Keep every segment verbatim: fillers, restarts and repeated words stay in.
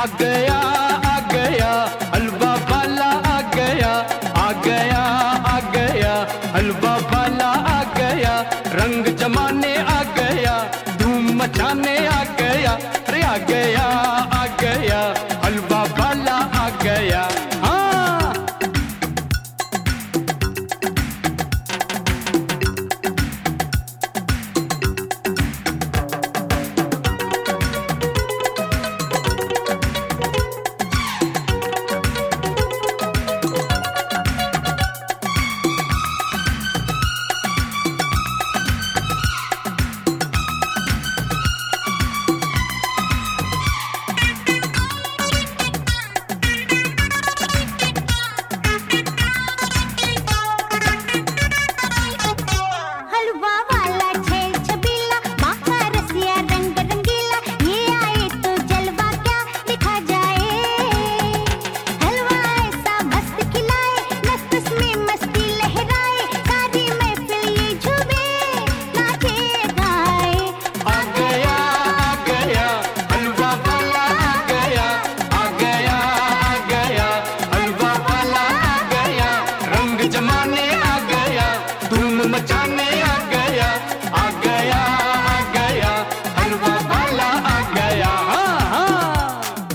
गया आ गया हलवा वाला आ गया, आ गया आ गया हलवा वाला आ गया, रंग जमाने आ गया, धूम मचाने आ गया, अरे आ गया आ गया हलवा वाला आ गया। हाँ जमाने आ गया, धूम मचाने आ गया, आ गया आ गया हलवा वाला आ गया। हाँ हाँ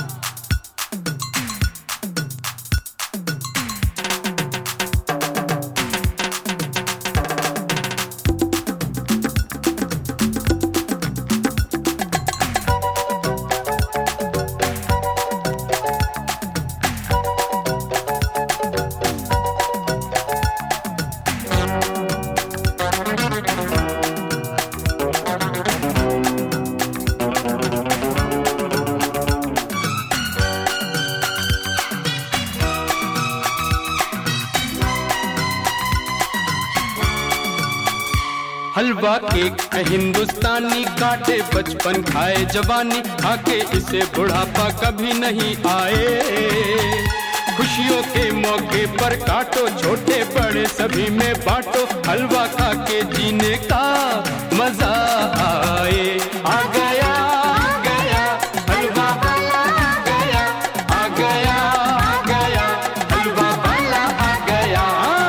हलवा केक है हिंदुस्तानी, काटे बचपन खाए जवानी, खाके इसे बुढ़ापा कभी नहीं आए। खुशियों के मौके पर काटो, छोटे बड़े सभी में बांटो, हलवा खा के जीने का मजा आए। आ गया आ गया हलवा वाला आ गया, आ गया आ गया हलवा वाला आ गया।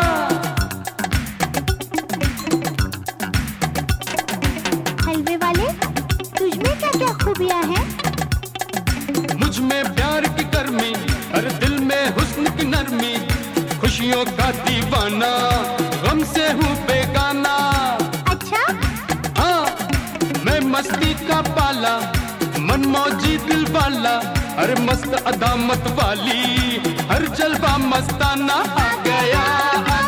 हलवे वाले, तुझ में क्या क्या खूबियां हैं? मुझ में प्यार की गर्मी, हर दिल में हुस्न की नरमी, खुशियों का दीवाना, गम से हूँ बेगाना। अच्छा? हाँ, मैं मस्ती का पाला, मनमौजी दिल वाला, हर मस्त अदामत वाली, हर जलवा मस्ताना। आ गया आ